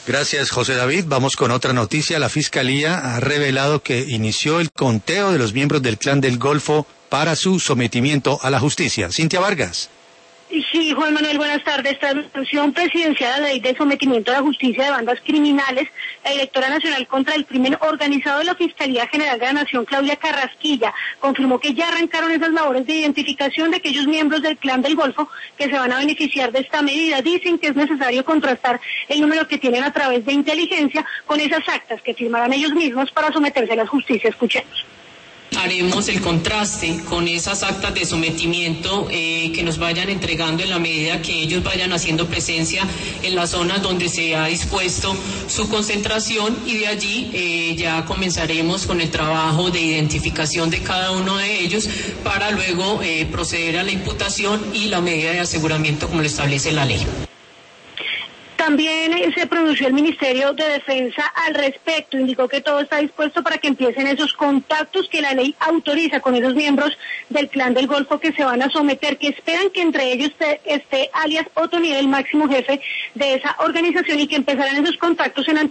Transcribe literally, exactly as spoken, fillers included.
Gracias, José David. Vamos con otra noticia. La Fiscalía ha revelado que inició el conteo de los miembros del Clan del Golfo para su sometimiento a la justicia. Cintia Vargas. Sí, Juan Manuel, buenas tardes. Tras la sanción presidencial a la ley de sometimiento a la justicia de bandas criminales, la directora nacional contra el crimen organizado de la Fiscalía General de la Nación, Claudia Carrasquilla, confirmó que ya arrancaron esas labores de identificación de aquellos miembros del Clan del Golfo que se van a beneficiar de esta medida. Dicen que es necesario contrastar el número que tienen a través de inteligencia con esas actas que firmarán ellos mismos para someterse a la justicia. Escuchemos. Haremos el contraste con esas actas de sometimiento eh, que nos vayan entregando en la medida que ellos vayan haciendo presencia en las zonas donde se ha dispuesto su concentración, y de allí eh, ya comenzaremos con el trabajo de identificación de cada uno de ellos para luego eh, proceder a la imputación y la medida de aseguramiento como lo establece la ley. También se pronunció el Ministerio de Defensa al respecto, indicó que todo está dispuesto para que empiecen esos contactos que la ley autoriza con esos miembros del Clan del Golfo que se van a someter, que esperan que entre ellos esté, esté alias Otoniel, el máximo jefe de esa organización, y que empezarán esos contactos en